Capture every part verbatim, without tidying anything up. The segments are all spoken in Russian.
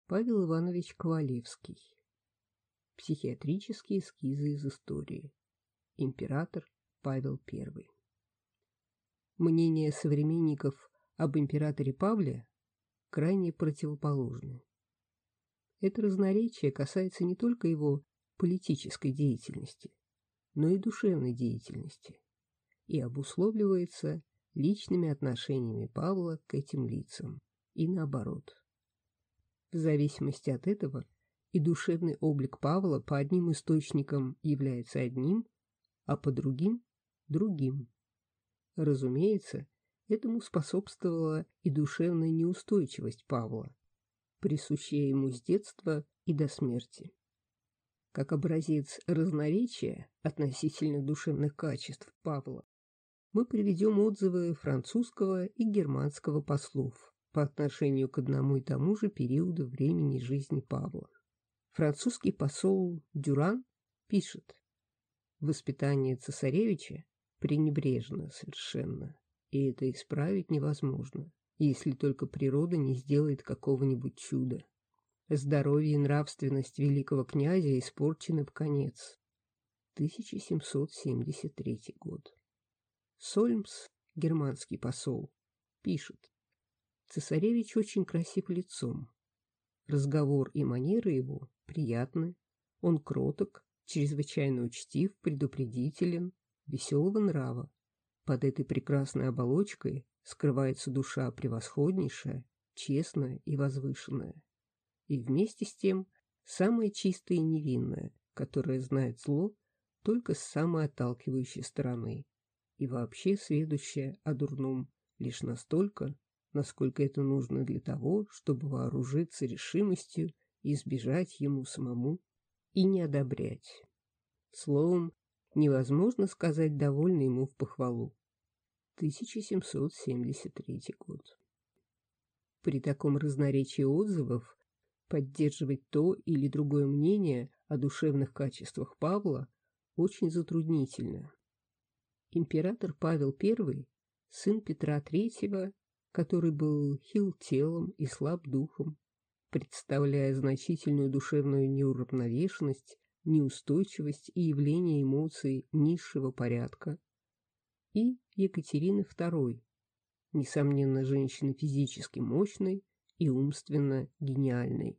Павел Иванович Ковалевский. Психиатрические эскизы из истории. Император Павел Первый. Мнения современников об императоре Павле крайне противоположны. Это разноречие касается не только его политической деятельности, но и душевной деятельности, и обусловливается личными отношениями Павла к этим лицам, и наоборот. В зависимости от этого и душевный облик Павла по одним источникам является одним, а по другим – другим. Разумеется, этому способствовала и душевная неустойчивость Павла, присущая ему с детства и до смерти. Как образец разноречия относительно душевных качеств Павла мы приведем отзывы французского и германского послов по отношению к одному и тому же периоду времени жизни Павла. Французский посол Дюран пишет: «Воспитание цесаревича пренебрежно совершенно, и это исправить невозможно, если только природа не сделает какого-нибудь чуда. Здоровье и нравственность великого князя испорчены вконец». тысяча семьсот семьдесят третий год. Сольмс, германский посол, пишет: «Цесаревич очень красив лицом. Разговор и манеры его приятны. Он кроток, чрезвычайно учтив, предупредителен, веселого нрава. Под этой прекрасной оболочкой скрывается душа превосходнейшая, честная и возвышенная. И вместе с тем самая чистая и невинная, которая знает зло только с самой отталкивающей стороны и вообще сведущая о дурном лишь настолько, насколько это нужно для того, чтобы вооружиться решимостью избежать ему самому и не одобрять. Словом, невозможно сказать довольно ему в похвалу». тысяча семьсот семьдесят третий год. При таком разноречии отзывов поддерживать то или другое мнение о душевных качествах Павла очень затруднительно. Император Павел Первый, сын Петра Третьего, который был хил телом и слаб духом, представляя значительную душевную неуравновешенность, неустойчивость и явление эмоций низшего порядка, и Екатерины Второй, несомненно, женщины физически мощной и умственно гениальной.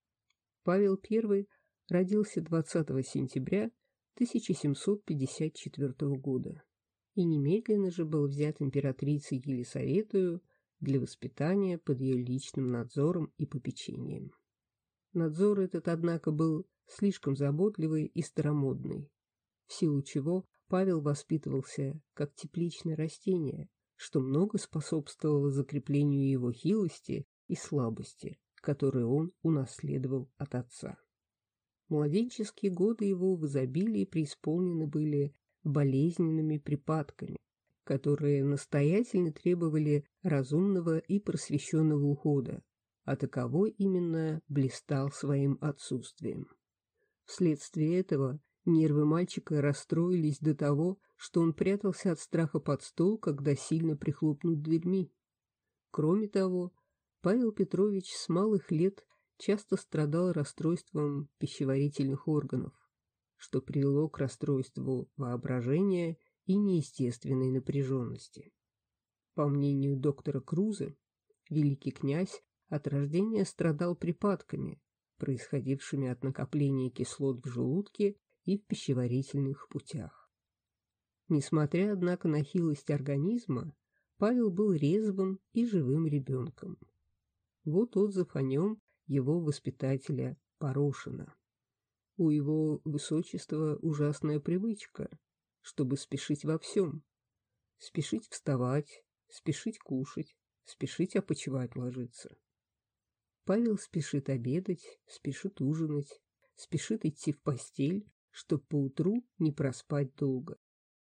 Павел Первый родился двадцатого сентября тысяча семьсот пятьдесят четвёртого года и немедленно же был взят императрицей Елисаветою для воспитания под ее личным надзором и попечением. Надзор этот, однако, был слишком заботливый и старомодный, в силу чего Павел воспитывался как тепличное растение, что много способствовало закреплению его хилости и слабости, которые он унаследовал от отца. Младенческие годы его в изобилии преисполнены были болезненными припадками, которые настоятельно требовали разумного и просвещенного ухода, а таковой именно блистал своим отсутствием. Вследствие этого нервы мальчика расстроились до того, что он прятался от страха под стол, когда сильно прихлопнут дверьми. Кроме того, Павел Петрович с малых лет часто страдал расстройством пищеварительных органов, что привело к расстройству воображения и неестественной напряженности. По мнению доктора Круза, великий князь от рождения страдал припадками, происходившими от накопления кислот в желудке и в пищеварительных путях. Несмотря, однако, на хилость организма, Павел был резвым и живым ребенком. Вот отзыв о нем его воспитателя Порошина. У его высочества ужасная привычка, чтобы спешить во всем. Спешить вставать, спешить кушать, спешить опочивать ложиться. Павел спешит обедать, спешит ужинать, спешит идти в постель, чтоб поутру не проспать долго.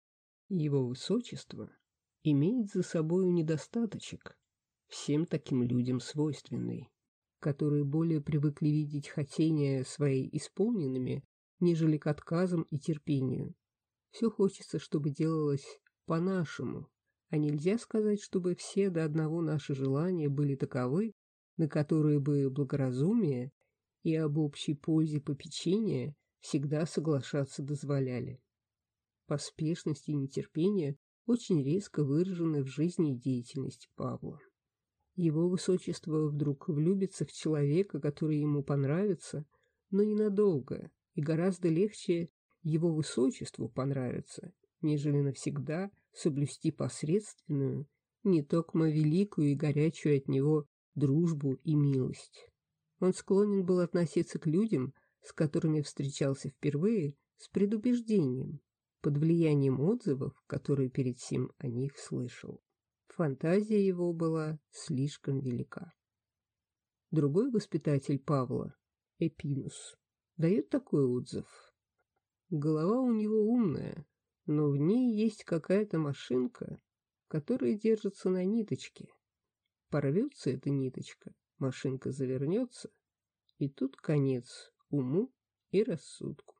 Его высочество имеет за собою недостаточек, всем таким людям свойственный, которые более привыкли видеть хотения свои исполненными, нежели к отказам и терпению. Все хочется, чтобы делалось по-нашему, а нельзя сказать, чтобы все до одного наши желания были таковы, на которые бы благоразумие и об общей пользе попечения всегда соглашаться дозволяли. Поспешность и нетерпение очень резко выражены в жизни и деятельности Павла. Его высочество вдруг влюбится в человека, который ему понравится, но ненадолго, и гораздо легче его высочеству понравиться, нежели навсегда соблюсти посредственную, не токмо великую и горячую от него дружбу и милость. Он склонен был относиться к людям, с которыми встречался впервые, с предубеждением, под влиянием отзывов, которые перед сим о них слышал. Фантазия его была слишком велика. Другой воспитатель Павла, Эпинус, дает такой отзыв. Голова у него умная, но в ней есть какая-то машинка, которая держится на ниточке. Порвется эта ниточка, машинка завернется, и тут конец уму и рассудку.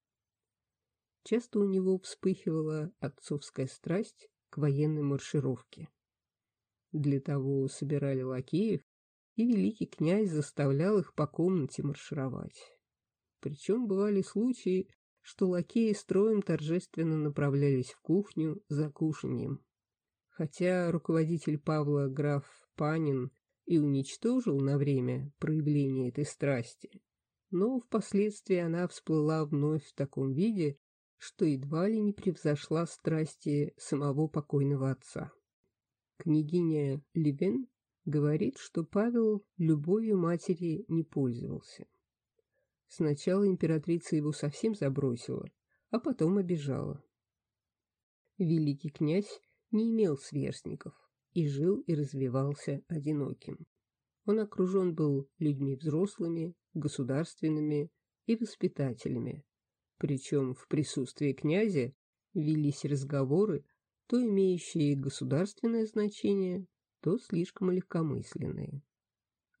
Часто у него вспыхивала отцовская страсть к военной маршировке. Для того собирали лакеев, и великий князь заставлял их по комнате маршировать. Причем бывали случаи, что лакеи строем торжественно направлялись в кухню за кушаньем. Хотя руководитель Павла граф Панин и уничтожил на время проявление этой страсти, но впоследствии она всплыла вновь в таком виде, что едва ли не превзошла страсти самого покойного отца. Княгиня Левен говорит, что Павел любовью матери не пользовался. Сначала императрица его совсем забросила, а потом обижала. Великий князь не имел сверстников и жил и развивался одиноким. Он окружен был людьми взрослыми, государственными и воспитателями, причем в присутствии князя велись разговоры, то имеющие государственное значение, то слишком легкомысленные.